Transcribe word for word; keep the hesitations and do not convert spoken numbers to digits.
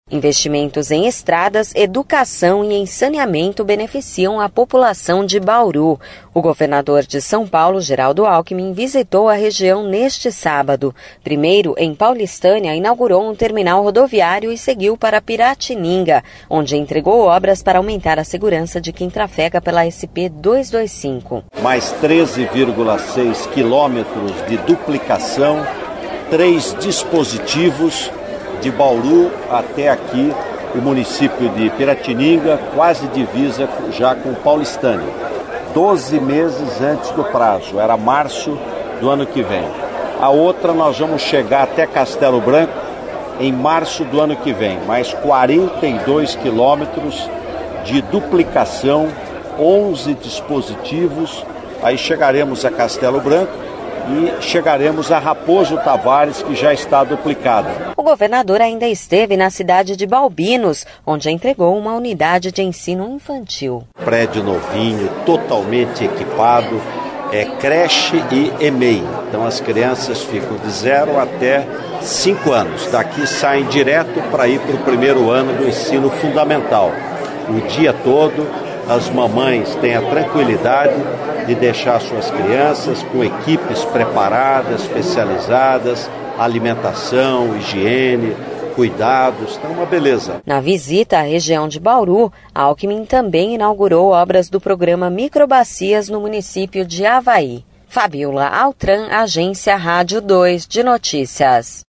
Investimentos em estradas, educação e em saneamento beneficiam a população de Bauru. O governador de São Paulo, Geraldo Alckmin, visitou a região neste sábado. Primeiro, em Paulistânia, inaugurou um terminal rodoviário e seguiu para Piratininga, onde entregou obras para aumentar a segurança de quem trafega pela S P duzentos e vinte e cinco. Mais treze vírgula seis quilômetros de duplicação, três dispositivos de Bauru até aqui, o município de Piratininga, quase divisa já com Paulistânia. doze meses antes do prazo, era março do ano que vem. A outra nós vamos chegar até Castelo Branco em março do ano que vem, mais quarenta e dois quilômetros de duplicação, onze dispositivos, aí chegaremos a Castelo Branco e chegaremos a Raposo Tavares, que já está duplicada. O governador ainda esteve na cidade de Balbinos, onde entregou uma unidade de ensino infantil. Prédio novinho, totalmente equipado, é creche e E M E I. Então as crianças ficam de zero até cinco anos. Daqui saem direto para ir para o primeiro ano do ensino fundamental. O dia todo as mamães têm a tranquilidade de deixar suas crianças com equipes preparadas, especializadas, alimentação, higiene, cuidados, então uma beleza. Na visita à região de Bauru, Alckmin também inaugurou obras do programa Microbacias no município de Avaí. Fabiola Altran, Agência Rádio dois de Notícias.